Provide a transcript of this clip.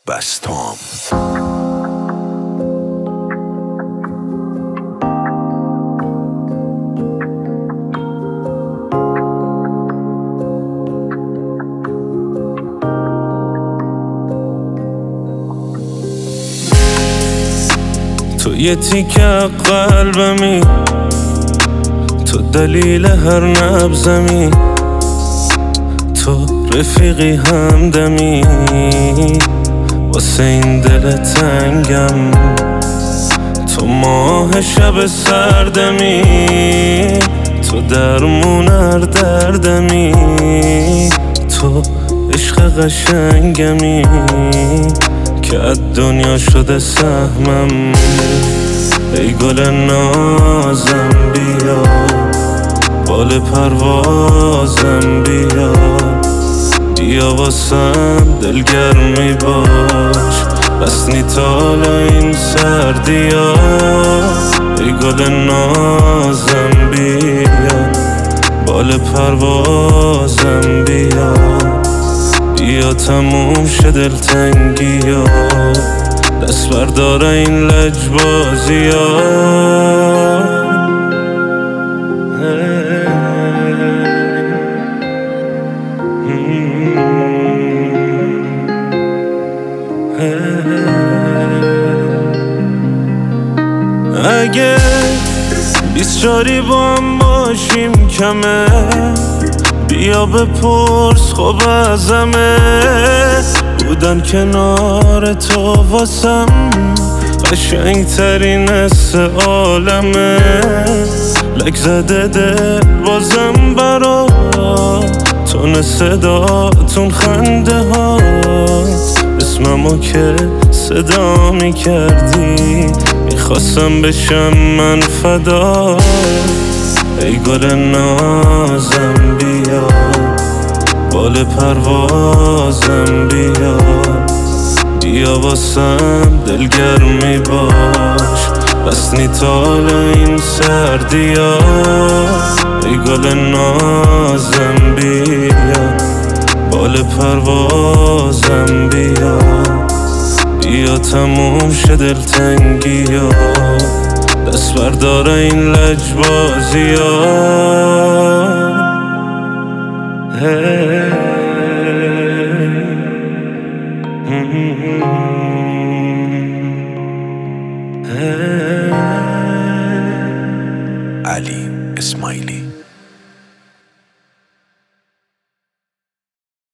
بستام. تو یه تیکه قلبمی، تو دلیل هر نبضمی، تو رفیقی همدمی واسه این دل تنگم، تو ماه شب سردمی، تو درمون هر دردمی، تو عشق قشنگمی که از دنیا شده سهمم. ای گل نازم بیا، بال پروازم بیا، بیا واسم دلگرمی باش، بسنی تالا این سردیا. ای گل نازم بیا، بال پروازم بیا، بیا تموم شه دلتنگیا، دست بردار این لجبازیا. اگه 24 با هم باشیم کمه، بیا بپرس خب ازمه، بودن کنار تو واسم قشنگ ترین حس عالمه. لک زده دل بازم برا تون صداتون خنده هات، اسممو که صدا میکردی میخواستم بشم من فدا. ای گل نازم بیا، بال پروازم بیا، بیا واسم دلگرمی باش، بسنی تالا این سردیا. ای گل نازم بیا، بال پروازم بیا، بیا تموم شه دلتنگیا، دست بردار این لجبازیا.